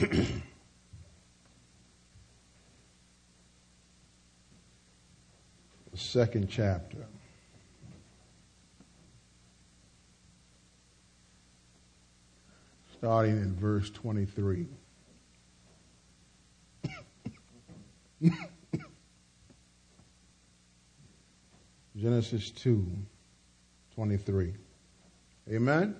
The second chapter. Starting in verse 23. Genesis 2:23. Amen?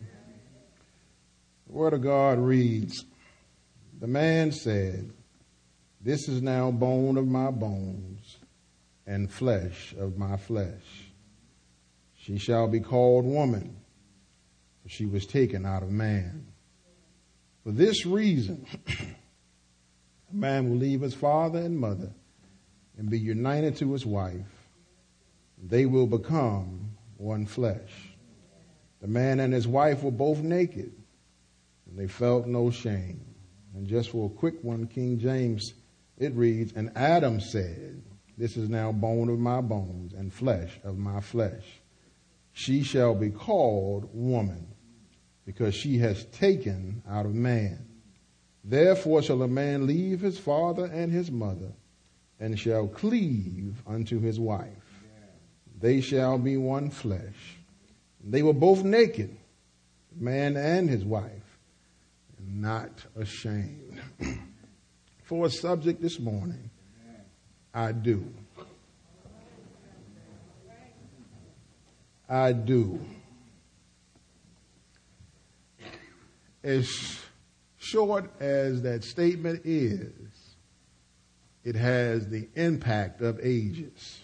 The Word of God reads, "The man said, 'This is now bone of my bones and flesh of my flesh. She shall be called woman, for she was taken out of man.' For this reason, a man will leave his father and mother and be united to his wife. They will become one flesh. The man and his wife were both naked, and they felt no shame." And just for a quick one, King James, it reads, "And Adam said, 'This is now bone of my bones and flesh of my flesh. She shall be called woman, because she has taken out of man. Therefore shall a man leave his father and his mother, and shall cleave unto his wife. They shall be one flesh.' They were both naked, man and his wife, and not ashamed." For a subject this morning, I do. I do. As short as that statement is, it has the impact of ages.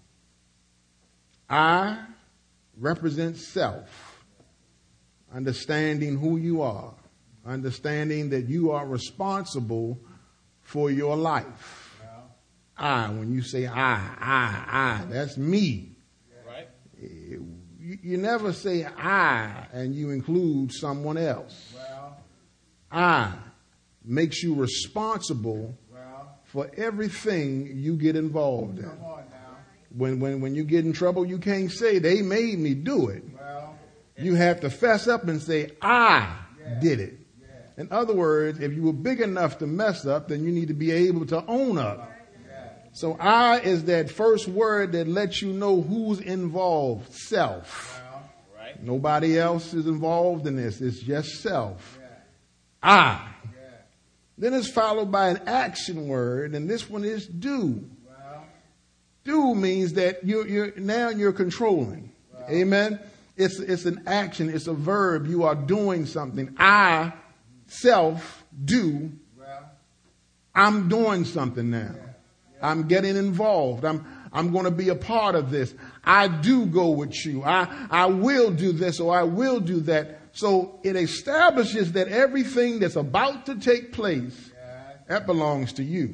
I represents self, understanding who you are, understanding that you are responsible for your life. I, when you say I, that's me. Right. You never say I and you include someone else. I makes you responsible for everything you get involved in. When you get in trouble, you can't say they made me do it. You have to fess up and say, I did it. In other words, if you were big enough to mess up, then you need to be able to own up. So I is that first word that lets you know who's involved. Self. Nobody else is involved in this. It's just self. I. Then it's followed by an action word, and this one is do. Do means that you're controlling. Amen. It's an action. It's a verb. You are doing something. I, self, do. I'm doing something now. I'm getting involved. I'm going to be a part of this. I do go with you. I will do this or I will do that. So it establishes that everything that's about to take place, that belongs to you.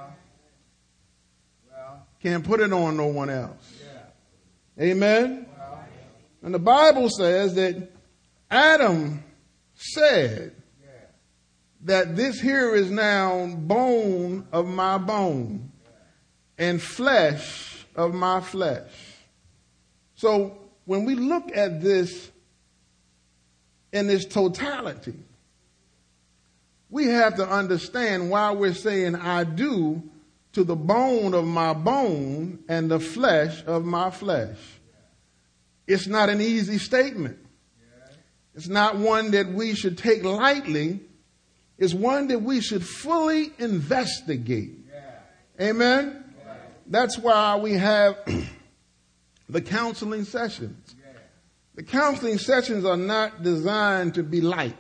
Can't put it on no one else. Amen. And the Bible says that Adam said that this here is now bone of my bone and flesh of my flesh. So when we look at this in its totality, we have to understand why we're saying I do to the bone of my bone and the flesh of my flesh. It's not an easy statement. It's not one that we should take lightly. It's one that we should fully investigate. Amen? That's why we have the counseling sessions. The counseling sessions are not designed to be light.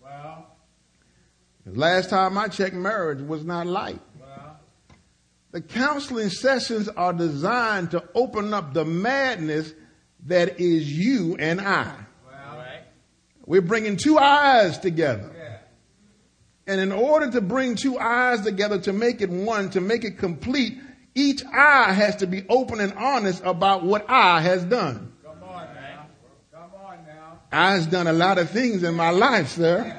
Last time I checked, marriage was not light. The counseling sessions are designed to open up the madness that is you and I. We're bringing two eyes together. And in order to bring two eyes together, to make it one, to make it complete, each eye has to be open and honest about what eye has done. Come on, man. Come on now. I's done a lot of things in my life, sir.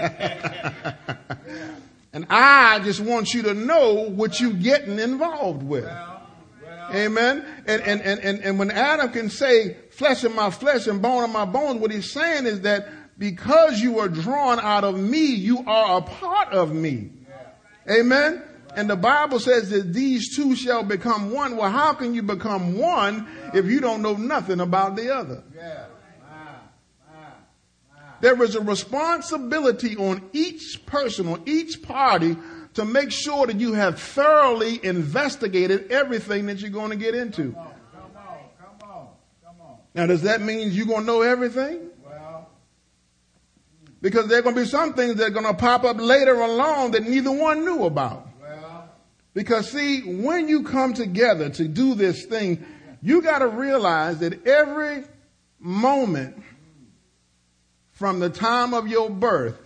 And I just want you to know what you're getting involved with. Amen. And when Adam can say flesh of my flesh and bone of my bones, what he's saying is that because you are drawn out of me, you are a part of me. Amen. And the Bible says that these two shall become one. Well, how can you become one if you don't know nothing about the other? There is a responsibility on each person, on each party, to make sure that you have thoroughly investigated everything that you're going to get into. Come on. Now, does that mean you're going to know everything? Because there are going to be some things that are going to pop up later along that neither one knew about. Because see, when you come together to do this thing, you got to realize that every moment from the time of your birth,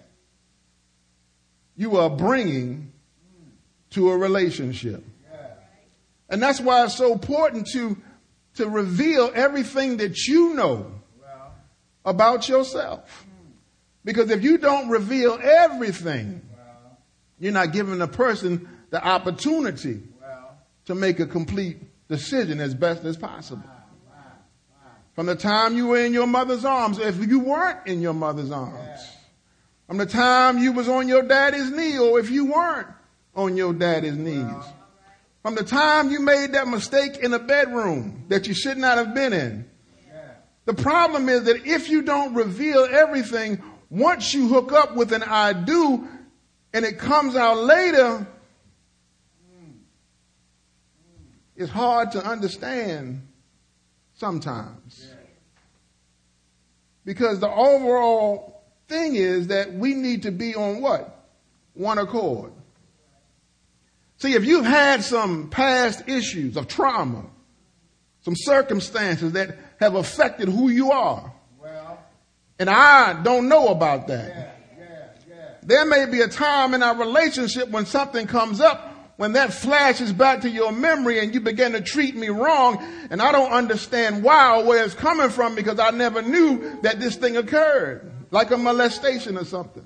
you are bringing to a relationship. And that's why it's so important to reveal everything that you know about yourself. Because if you don't reveal everything, you're not giving the person the opportunity to make a complete decision as best as possible. From the time you were in your mother's arms, if you weren't in your mother's arms, from the time you was on your daddy's knee, or if you weren't on your daddy's knees, from the time you made that mistake in a bedroom that you should not have been in. The problem is that if you don't reveal everything, once you hook up with an I do and it comes out later, it's hard to understand sometimes. Because the overall thing is that we need to be on what? One accord. See, if you've had some past issues of trauma, some circumstances that have affected who you are, and I don't know about that. There may be a time in our relationship when something comes up, when that flashes back to your memory and you begin to treat me wrong, and I don't understand why or where it's coming from because I never knew that this thing occurred, like a molestation or something.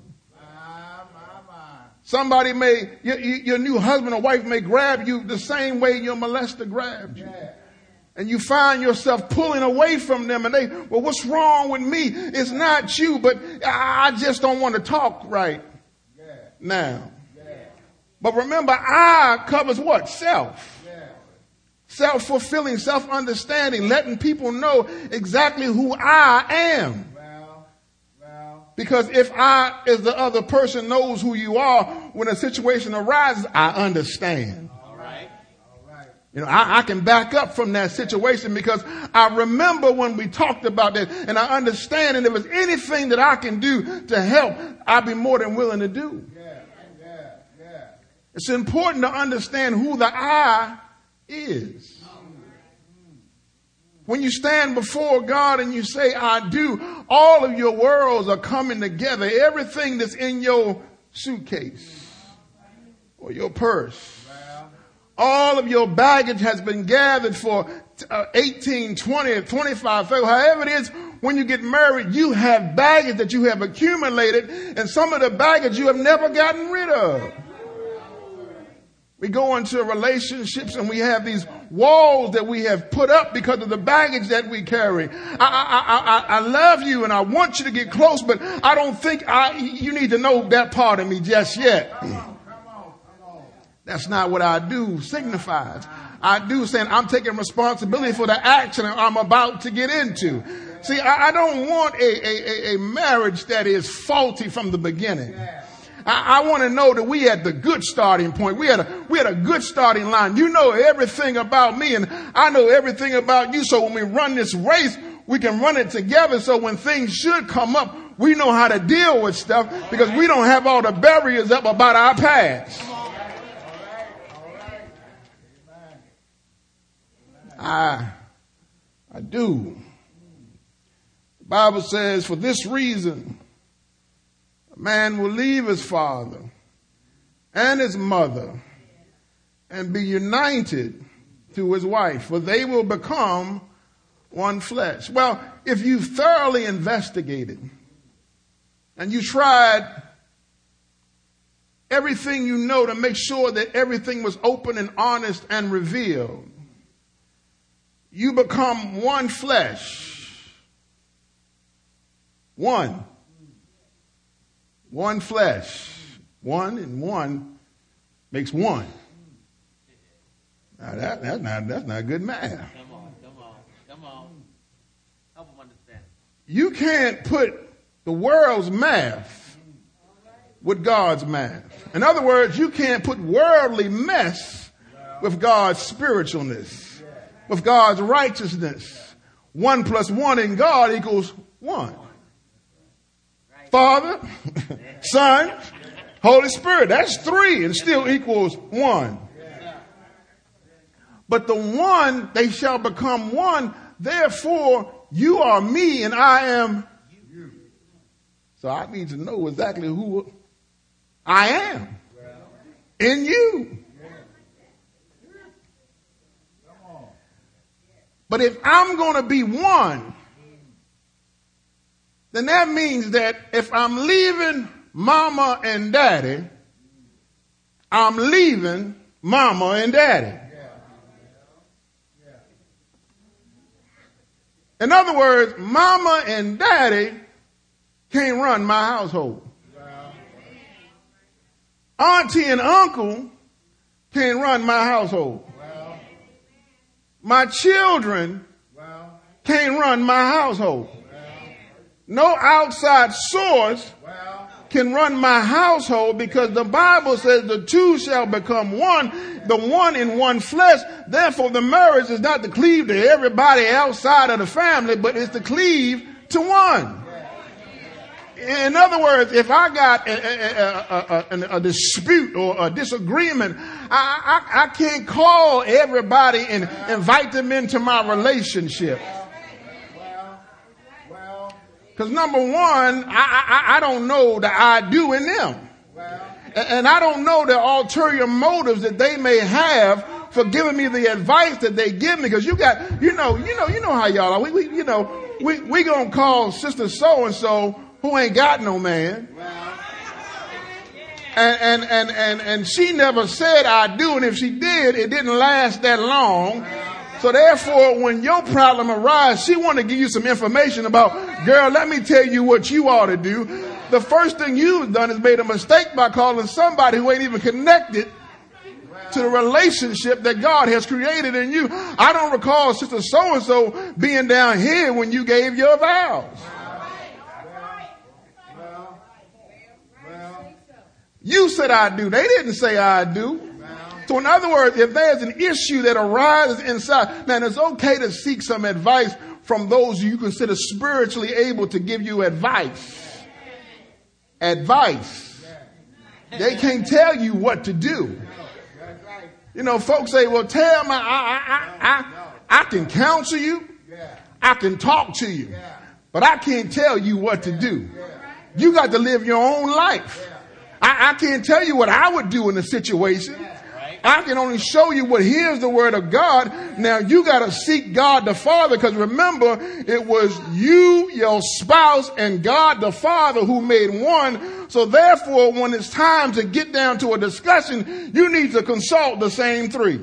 Somebody your new husband or wife may grab you the same way your molester grabbed you. And you find yourself pulling away from them and well, what's wrong with me? It's not you, but I just don't want to talk right now. But remember, I covers what? Self. Self-fulfilling, self-understanding, letting people know exactly who I am. Because if I, as the other person, knows who you are, when a situation arises, I understand. You know, I can back up from that situation because I remember when we talked about that, and I understand, and if there's anything that I can do to help, I'll be more than willing to do. It's important to understand who the I is. When you stand before God and you say, I do, all of your worlds are coming together. Everything that's in your suitcase or your purse, all of your baggage has been gathered for 18, 20, 25, 30, however it is. When you get married, you have baggage that you have accumulated, and some of the baggage you have never gotten rid of. We go into relationships and we have these walls that we have put up because of the baggage that we carry. I love you and I want you to get close, but I don't think you need to know that part of me just yet. That's not what I do signifies. I do saying I'm taking responsibility for the action I'm about to get into. See, I don't want a marriage that is faulty from the beginning. I want to know that we had the good starting point. We had a good starting line. You know everything about me and I know everything about you. So when we run this race, we can run it together. So when things should come up, we know how to deal with stuff because we don't have all the barriers up about our past. I do. The Bible says, for this reason, a man will leave his father and his mother and be united to his wife, for they will become one flesh. Well, if you thoroughly investigated and you tried everything you know to make sure that everything was open and honest and revealed, you become one flesh. One One flesh. One and one makes one. Now that's not good math. Come on. Help them understand. You can't put the world's math with God's math. In other words, you can't put worldly mess with God's spiritualness, with God's righteousness. 1 + 1 in God equals 1. Father, Son, Holy Spirit. That's 3 and still equals 1. But the one, they shall become one. Therefore, you are me and I am you. So I need to know exactly who I am in you. But if I'm going to be one, then that means that if I'm leaving mama and daddy, I'm leaving mama and daddy. In other words, mama and daddy can't run my household. Auntie and uncle can't run my household. My children can't run my household. No outside source can run my household, because the Bible says the two shall become one, the one in one flesh. Therefore, the marriage is not to cleave to everybody outside of the family, but it's to cleave to one. In other words, if I got a dispute or a disagreement, I can't call everybody and invite them into my relationship. Because number one, I don't know the I do in them. And I don't know the ulterior motives that they may have for giving me the advice that they give me. Because you know how y'all are. We gonna call sister so-and-so who ain't got no man. And she never said I do. And if she did, it didn't last that long. So therefore, when your problem arises, she want to give you some information about, girl, let me tell you what you ought to do. The first thing you've done is made a mistake by calling somebody who ain't even connected to the relationship that God has created in you. I don't recall sister so-and-so being down here when you gave your vows. You said I do. They didn't say I do. So in other words, if there's an issue that arises inside, then it's okay to seek some advice from those you consider spiritually able to give you advice. Advice. They can't tell you what to do. You know, folks say, well, tell me, I can counsel you. I can talk to you. But I can't tell you what to do. You got to live your own life. I can't tell you what I would do in a situation. I can only show you what here's the word of God. Now you got to seek God the Father, because remember, it was you, your spouse, and God the Father who made one. So therefore, when it's time to get down to a discussion, you need to consult the same three.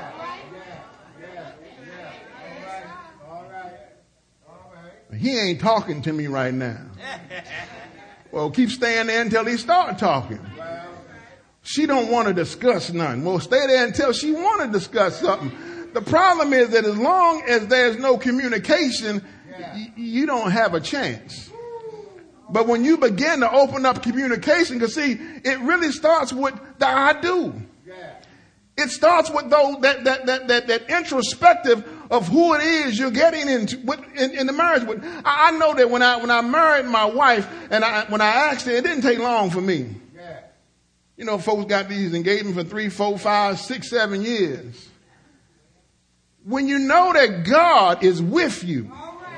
He ain't talking to me right now. Well, keep staying there until he start talking. She don't want to discuss none. Well, stay there until she want to discuss something. The problem is that as long as there's no communication, you don't have a chance. But when you begin to open up communication, because see, it really starts with the I do. It starts with those that introspective of who it is you're getting into in the marriage with. I know that when I married my wife and when I asked her, it didn't take long for me. You know, folks got these engagements for 3, 4, 5, 6, 7 years. When you know that God is with you,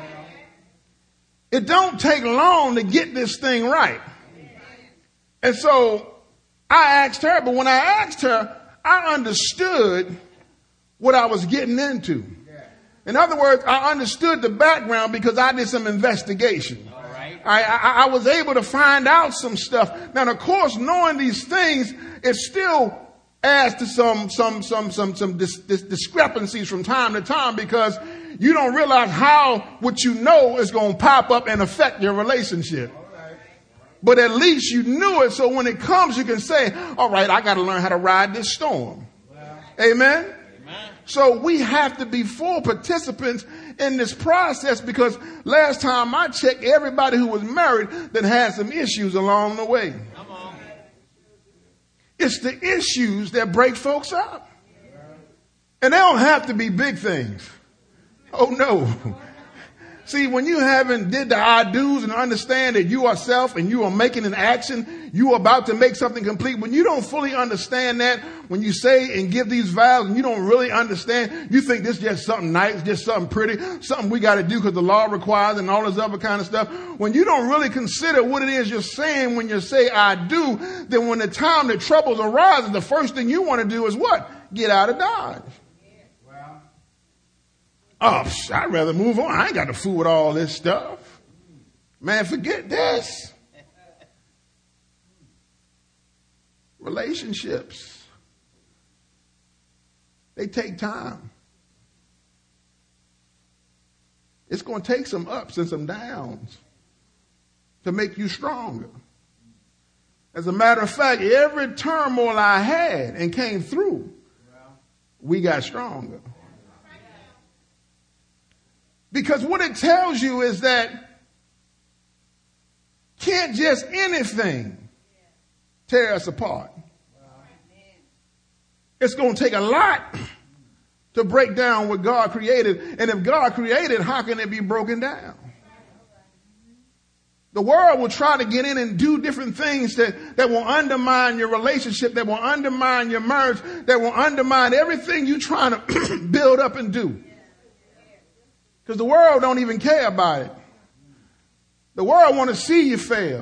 it don't take long to get this thing right. And so I asked her, but when I asked her, I understood what I was getting into. In other words, I understood the background because I did some investigation. I was able to find out some stuff. Now, of course, knowing these things, it still adds to some discrepancies from time to time, because you don't realize how what you know is going to pop up and affect your relationship. But at least you knew it. So when it comes, you can say, all right, I got to learn how to ride this storm. Amen. So we have to be full participants in this process, because last time I checked, everybody who was married that had some issues along the way. It's the issues that break folks up. And they don't have to be big things. Oh no. See, when you haven't did the I do's and understand that you are self and you are making an action, you are about to make something complete. When you don't fully understand that, when you say and give these vows and you don't really understand, you think this is just something nice, just something pretty, something we got to do because the law requires and all this other kind of stuff. When you don't really consider what it is you're saying when you say I do, then when the time that troubles arises, the first thing you want to do is what? Get out of Dodge. Oh, I'd rather move on. I ain't got to fool with all this stuff. Man, forget this. Relationships. They take time. It's going to take some ups and some downs to make you stronger. As a matter of fact, every turmoil I had and came through, we got stronger. Because what it tells you is that can't just anything tear us apart. It's going to take a lot to break down what God created. And if God created, how can it be broken down? The world will try to get in and do different things that will undermine your relationship, that will undermine your marriage, that will undermine everything you're trying to build up and do. Because the world don't even care about it. The world want to see you fail.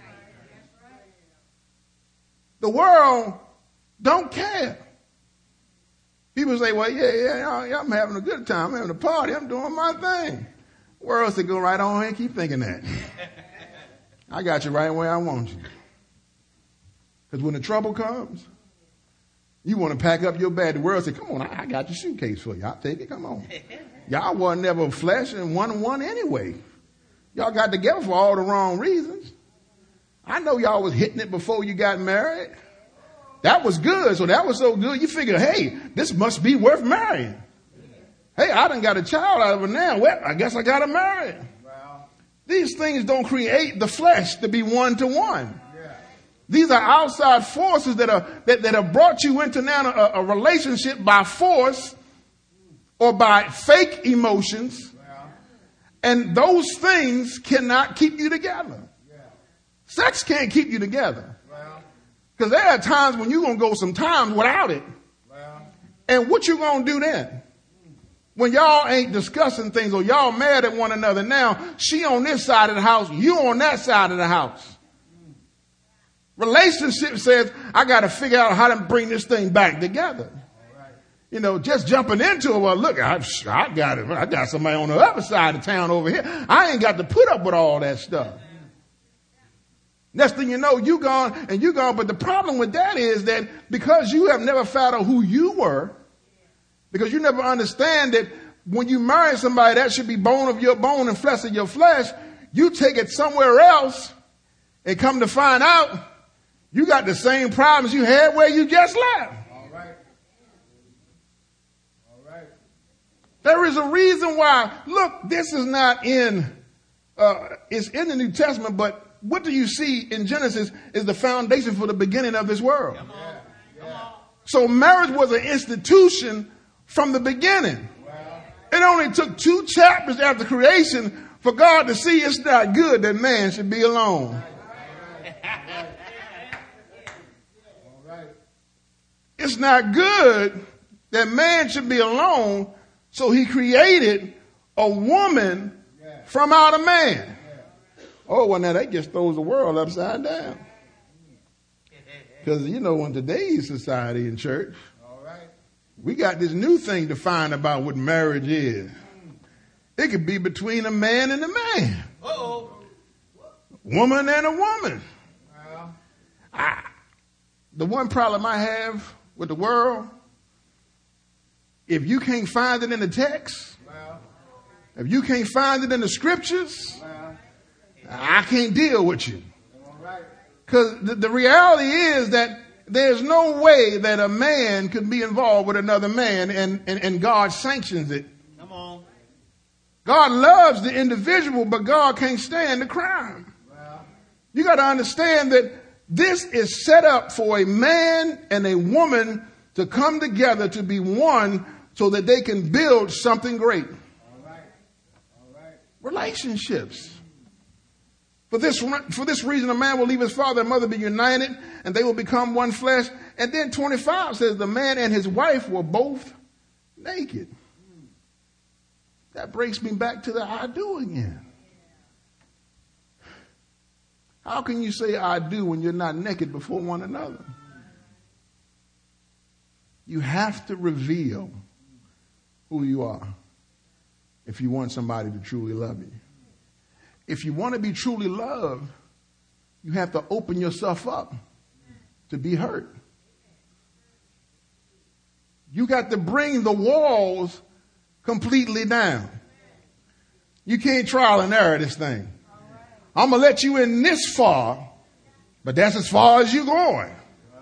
The world don't care. People say, well, yeah, I'm having a good time. I'm having a party. I'm doing my thing. The world said, go right on and keep thinking that. I got you right where I want you. Because when the trouble comes, you want to pack up your bag. The world said, come on, I got your suitcase for you. I'll take it. Come on. Y'all wasn't never flesh and one anyway. Y'all got together for all the wrong reasons. I know y'all was hitting it before you got married. That was good. So that was so good. You figure, hey, this must be worth marrying. Hey, I done got a child out of it now. Well, I guess I got to marry. These things don't create the flesh to be one to one. These are outside forces that have brought you into now a relationship by force or by fake emotions. And those things cannot keep you together. Sex can't keep you together. Because there are times when you're going to go some times without it. And what you going to do then? When y'all ain't discussing things or y'all mad at one another now, she on this side of the house, you on that side of the house. Relationship says, I got to figure out how to bring this thing back together. You know, just jumping into it. Well, look, I got it. I got somebody on the other side of town over here. I ain't got to put up with all that stuff. Next thing you know, you gone. But the problem with that is that because you have never found out who you were, because you never understand that when you marry somebody, that should be bone of your bone and flesh of your flesh, you take it somewhere else and come to find out you got the same problems you had where you just left. There is a reason why. Look, this is not in, it's in the New Testament, but what do you see in Genesis is the foundation for the beginning of this world. So marriage was an institution from the beginning. It only took 2 chapters after creation for God to see it's not good that man should be alone. It's not good that man should be alone. So he created a woman from out of man. Oh, well, now that just throws the world upside down. Because, you know, in today's society and church, we got this new thing to find about what marriage is. It could be between a man and a man. Woman and a woman. The one problem I have with the world, if you can't find it in the text, if you can't find it in the scriptures, I can't deal with you. Because the reality is that there's no way that a man could be involved with another man and God sanctions it. Come on. God loves the individual, but God can't stand the crime. You got to understand that this is set up for a man and a woman to come together to be one so that they can build something great. All right. Relationships. For this reason, a man will leave his father and mother, be united, and they will become one flesh. And then 25 says the man and his wife were both naked. That brings me back to the I do again. How can you say I do when you're not naked before one another? You have to reveal who you are if you want somebody to truly love you. If you want to be truly loved, you have to open yourself up to be hurt. You got to bring the walls completely down. You can't trial and error this thing. I'm going to let you in this far, but that's as far as you're going.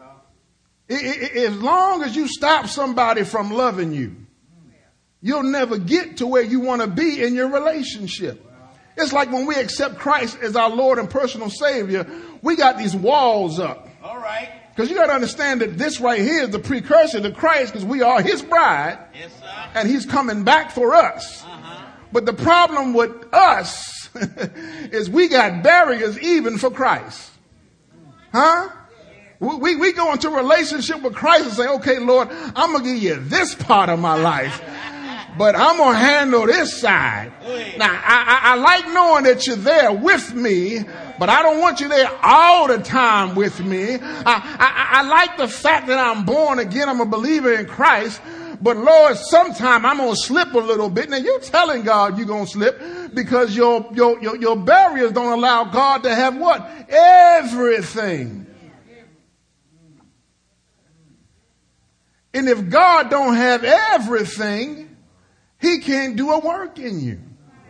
As long as you stop somebody from loving you, you'll never get to where you want to be in your relationship. It's like when we accept Christ as our Lord and personal Savior, we got these walls up. All right. Because you got to understand that this right here is the precursor to Christ, because we are his bride. Yes, sir. And he's coming back for us. But the problem with us is we got barriers even for Christ. Huh? We go into a relationship with Christ and say, okay, Lord, I'm going to give you this part of my life, but I'm going to handle this side. Now, I like knowing that you're there with me, but I don't want you there all the time with me. I like the fact that I'm born again. I'm a believer in Christ. But Lord, sometime I'm going to slip a little bit. Now you're telling God you're going to slip because your barriers don't allow God to have what? Everything. And if God don't have everything, he can't do a work in you.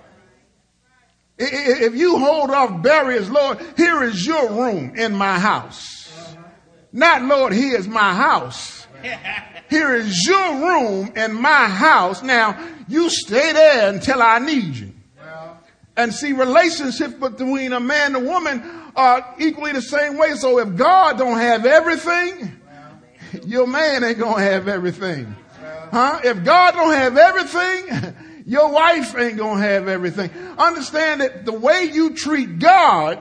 If you hold off barriers, Lord, here is your room in my house. Not, Lord, here is my house. Here is your room in my house. Now, you stay there until I need you. And see, relationships between a man and a woman are equally the same way. So if God don't have everything, your man ain't going to have everything. Huh? If God don't have everything, your wife ain't going to have everything. Understand that the way you treat God,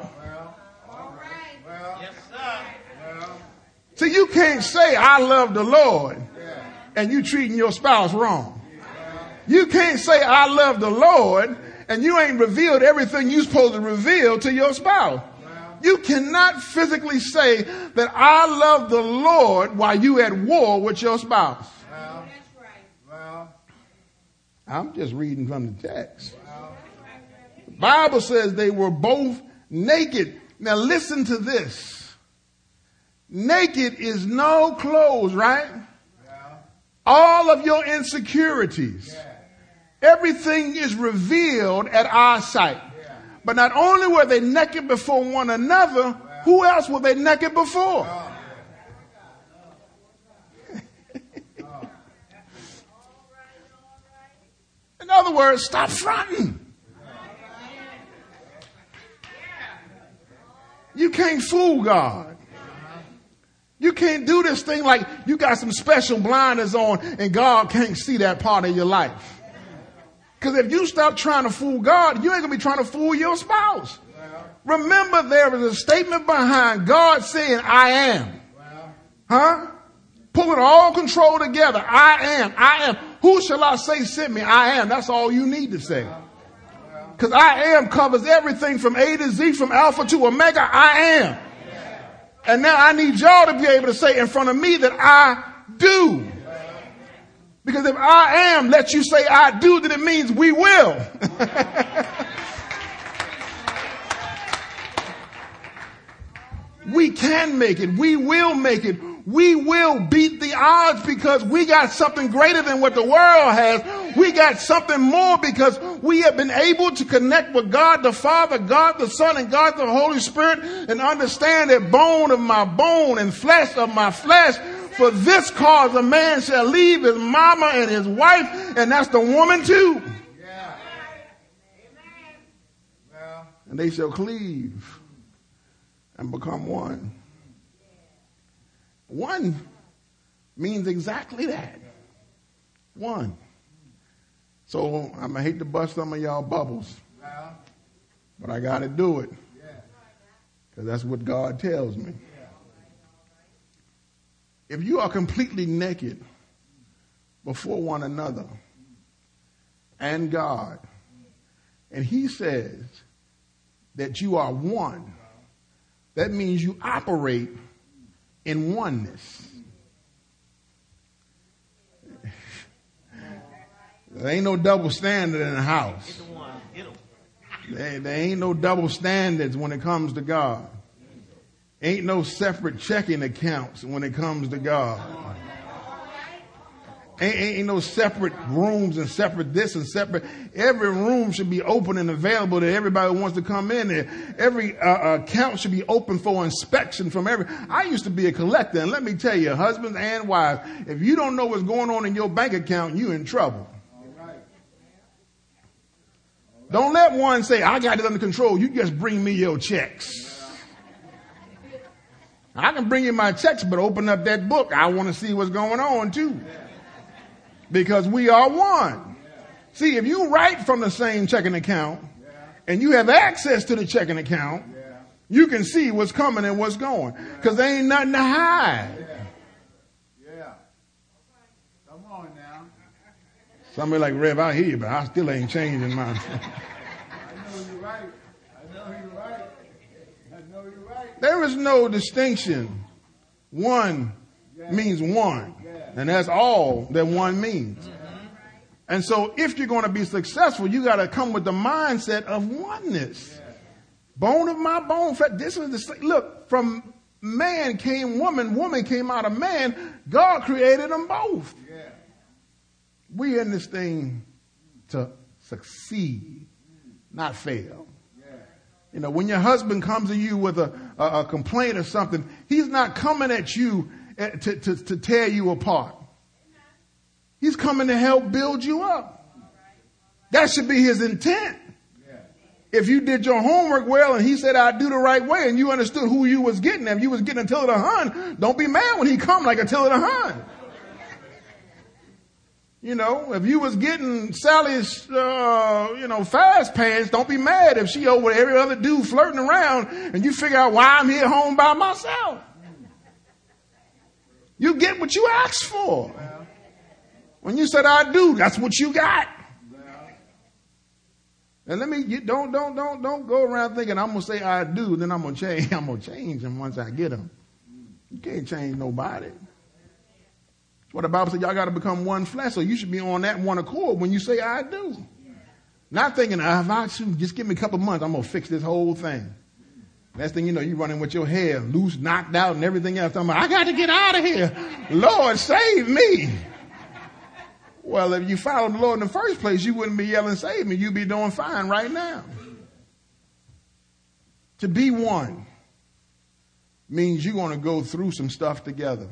see, you can't say, I love the Lord, and you treating your spouse wrong. You can't say, I love the Lord, and you ain't revealed everything you're supposed to reveal to your spouse. You cannot physically say that I love the Lord while you at war with your spouse. I'm just reading from the text. The Bible says they were both naked. Now listen to this. Naked is no clothes, right? All of your insecurities. Everything is revealed at our sight. But not only were they naked before one another, who else were they naked before? In other words, stop fronting. You can't fool God. You can't do this thing like you got some special blinders on and God can't see that part of your life. Because if you stop trying to fool God, you ain't going to be trying to fool your spouse. Remember, there is a statement behind God saying, I am. Huh? Pulling all control together. I am. Who shall I say sent me? I am. That's all you need to say. Because I am covers everything from A to Z, from Alpha to Omega. I am. And now I need y'all to be able to say in front of me that I do. Because if I am lets you say I do, then it means we will. We can make it. We will make it. We will beat the odds because we got something greater than what the world has. We got something more because we have been able to connect with God the Father, God the Son, and God the Holy Spirit, and understand that bone of my bone and flesh of my flesh. For this cause a man shall leave his mama and his wife, and that's the woman too. Yeah. Well, And they shall cleave and become one. One means exactly that. One. So I'm going to hate to bust some of y'all bubbles, well, but I got to do it yeah. because that's what God tells me. If you are completely naked before one another and God, and he says that you are one, that means you operate in oneness. There ain't no double standard in the house. There ain't no double standards when it comes to God. Ain't no separate checking accounts when it comes to God. Ain't no separate rooms and separate this and separate. Every room should be open and available to everybody who wants to come in there. Every account should be open for inspection from every. I used to be a collector, and let me tell you, husbands and wives, if you don't know what's going on in your bank account, you're in trouble. Don't let one say, I got it under control. You just bring me your checks. I can bring you my checks, but open up that book. I want to see what's going on too. Because we are one. See, if you write from the same checking account and you have access to the checking account, you can see what's coming and what's going. Because there ain't nothing to hide. Yeah. Come on now. Somebody like, Rev, I hear you, but I still ain't changing mine. I know you're right. I know you're right. I know you're right. There is no distinction. One means one. And that's all that one means. And so if you're going to be successful, you got to come with the mindset of oneness. Bone of my bone. This is the look, from man came woman, woman came out of man. God created them both. We in this thing to succeed, not fail. You know, when your husband comes to you with a complaint or something, he's not coming at you to tear you apart. He's coming to help build you up. That should be his intent. If you did your homework well and he said, I do the right way, and you understood who you was getting, if you was getting Attila the Hun, don't be mad when he come like Attila the Hun. You know, if you was getting Sally's, fast pants, don't be mad if she over every other dude flirting around and you figure out why I'm here home by myself. You get what you asked for. When you said I do, that's what you got. And don't go around thinking I'm gonna say I do, then I'm gonna change. I'm gonna change them once I get them. You can't change nobody. What the Bible said, y'all got to become one flesh, so you should be on that one accord when you say I do. Not thinking, if I should just give me a couple months, I'm gonna fix this whole thing. Next thing you know, you running with your hair loose, knocked out, and everything else. I'm like, I got to get out of here. Lord, save me. Well, if you followed the Lord in the first place, you wouldn't be yelling, save me. You'd be doing fine right now. To be one means you're going to go through some stuff together.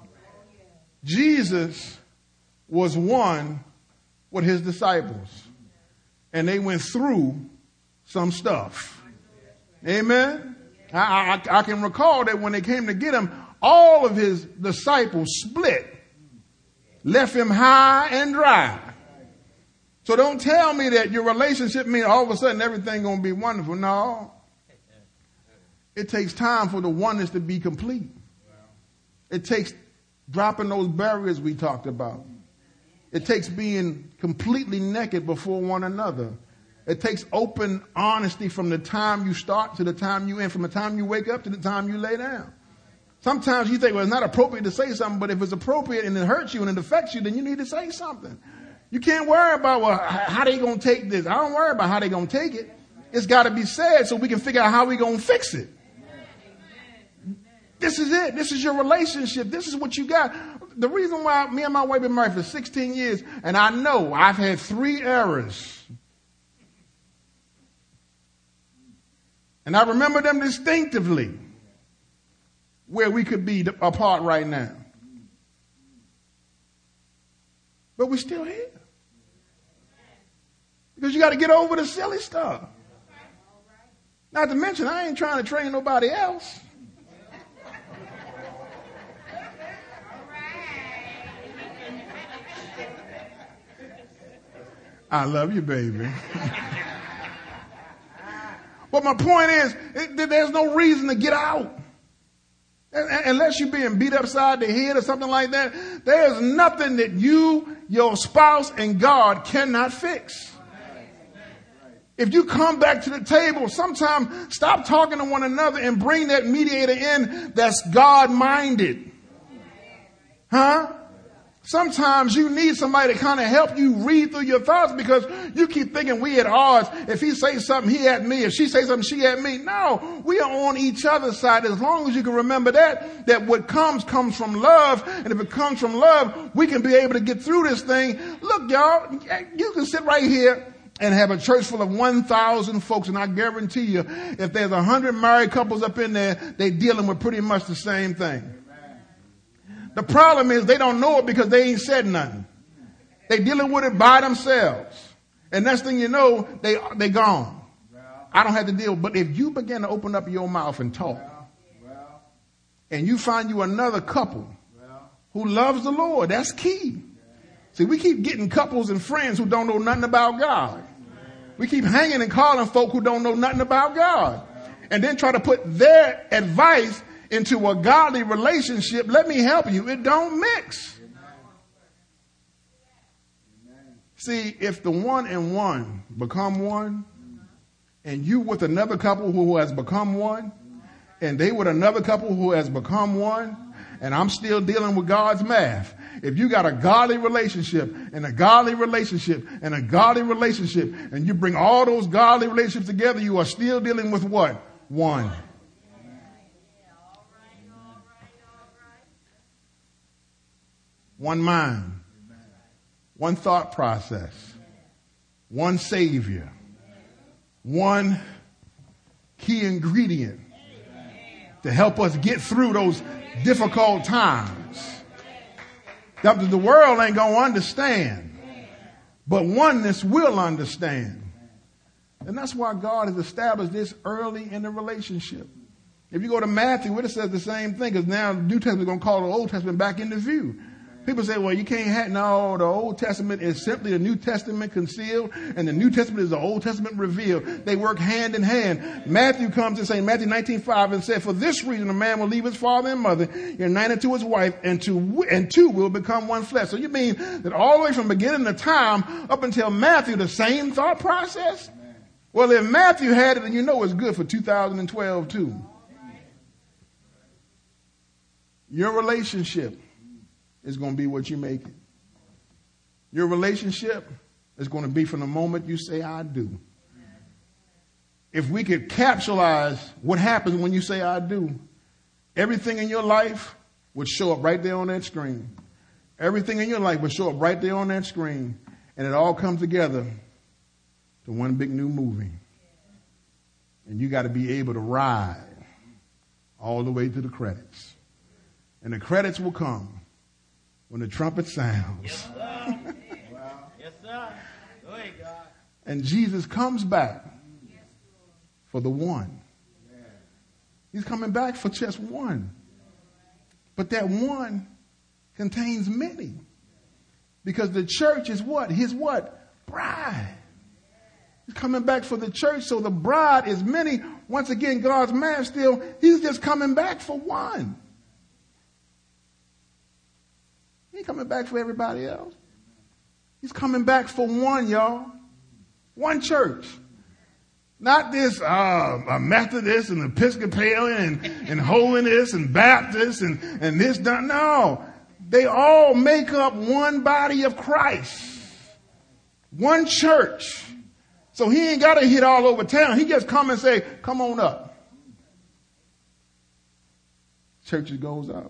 Jesus was one with his disciples, and they went through some stuff. Amen. I can recall that when they came to get him, all of his disciples split, left him high and dry. So don't tell me that your relationship means all of a sudden everything going to be wonderful. No. It takes time for the oneness to be complete. It takes dropping those barriers we talked about. It takes being completely naked before one another. It takes open honesty from the time you start to the time you end, from the time you wake up to the time you lay down. Sometimes you think, well, it's not appropriate to say something, but if it's appropriate and it hurts you and it affects you, then you need to say something. You can't worry about, well, how they going to take this. I don't worry about how they going to take it. It's got to be said so we can figure out how we going to fix it. This is it. This is your relationship. This is what you got. The reason why me and my wife been married for 16 years, and I know I've had 3 errors. And I remember them distinctively, where we could be apart right now. But we're still here. Because you got to get over the silly stuff. Not to mention, I ain't trying to train nobody else. I love you, baby. But my point is, there's no reason to get out. Unless you're being beat upside the head or something like that, there's nothing that you, your spouse, and God cannot fix. If you come back to the table, sometime stop talking to one another and bring that mediator in that's God-minded. Huh? Sometimes you need somebody to kind of help you read through your thoughts because you keep thinking we at odds. If he says something, he at me. If she says something, she at me. No, we are on each other's side. As long as you can remember that what comes from love. And if it comes from love, we can be able to get through this thing. Look, y'all, you can sit right here and have a church full of 1,000 folks. And I guarantee you, if there's 100 married couples up in there, they're dealing with pretty much the same thing. The problem is they don't know it because they ain't said nothing. They dealing with it by themselves. And next thing you know, they gone. I don't have to deal. But if you begin to open up your mouth and talk, and you find you another couple who loves the Lord, that's key. See, we keep getting couples and friends who don't know nothing about God. We keep hanging and calling folk who don't know nothing about God. And then try to put their advice into a godly relationship. Let me help you. It don't mix. See, if the one and one become one, and you with another couple who has become one, and they with another couple who has become one, and I'm still dealing with God's math. If you got a godly relationship and a godly relationship and a godly relationship, and you bring all those godly relationships together, you are still dealing with what? One. One mind, one thought process, one Savior, one key ingredient to help us get through those difficult times. The world ain't going to understand, but oneness will understand. And that's why God has established this early in the relationship. If you go to Matthew, it says the same thing, because now the New Testament is going to call the Old Testament back into view. People say, well, you can't have, no, the Old Testament is simply the New Testament concealed, and the New Testament is the Old Testament revealed. They work hand in hand. Matthew comes and says, Matthew 19:5, and said, for this reason a man will leave his father and mother, united to his wife, and two will become one flesh. So you mean that all the way from beginning of time up until Matthew, the same thought process? Well, if Matthew had it, then you know it's good for 2012 too. Your relationship is going to be what you make it. Your relationship is going to be from the moment you say, I do. If we could capsulize what happens when you say, I do, everything in your life would show up right there on that screen. Everything in your life would show up right there on that screen. And it all comes together to one big new movie. And you got to be able to ride all the way to the credits. And the credits will come when the trumpet sounds. Yes, sir. Yes, sir. Go ahead, God. And Jesus comes back for the one. He's coming back for just one. But that one contains many. Because the church is what? His what? Bride. He's coming back for the church, so the bride is many. Once again, God's man still, he's just coming back for one. He ain't coming back for everybody else. He's coming back for one, y'all. One church. Not this Methodist and Episcopalian and Holiness and Baptist and this. No. They all make up one body of Christ. One church. So he ain't got to hit all over town. He just come and say, come on up. churches goes up.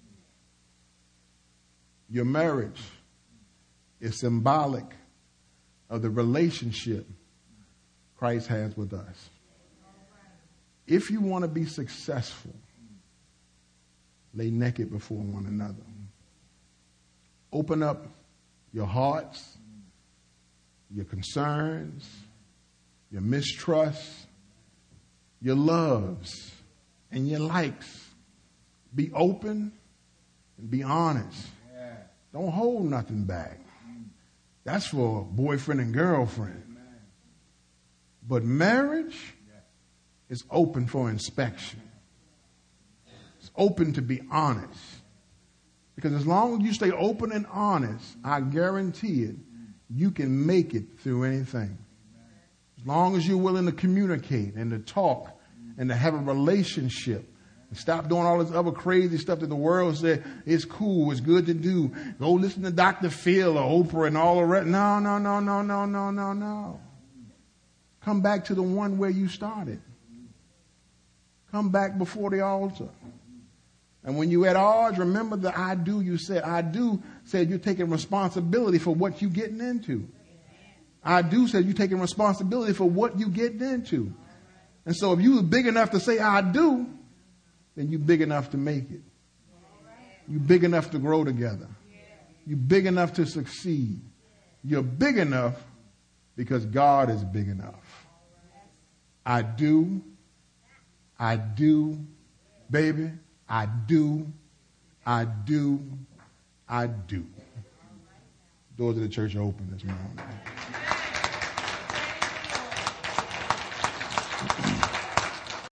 Your marriage is symbolic of the relationship Christ has with us. If you want to be successful, lay naked before one another. Open up your hearts, your concerns, your mistrust, your loves, and your likes. Be open and be honest. Don't hold nothing back. That's for boyfriend and girlfriend. But marriage is open for inspection. It's open to be honest. Because as long as you stay open and honest, I guarantee it, you can make it through anything. As long as you're willing to communicate and to talk and to have a relationship. And stop doing all this other crazy stuff that the world said is cool, it's good to do. Go listen to Dr. Phil or Oprah and all the rest. No. Come back to the one where you started. Come back before the altar. And when you at odds, remember the I do you said. I do said you're taking responsibility for what you're getting into. I do said you're taking responsibility for what you're getting into. And so if you were big enough to say I do, then you're big enough to make it. You're big enough to grow together. You're big enough to succeed. You're big enough because God is big enough. I do, baby, I do. Doors of the church are open this morning.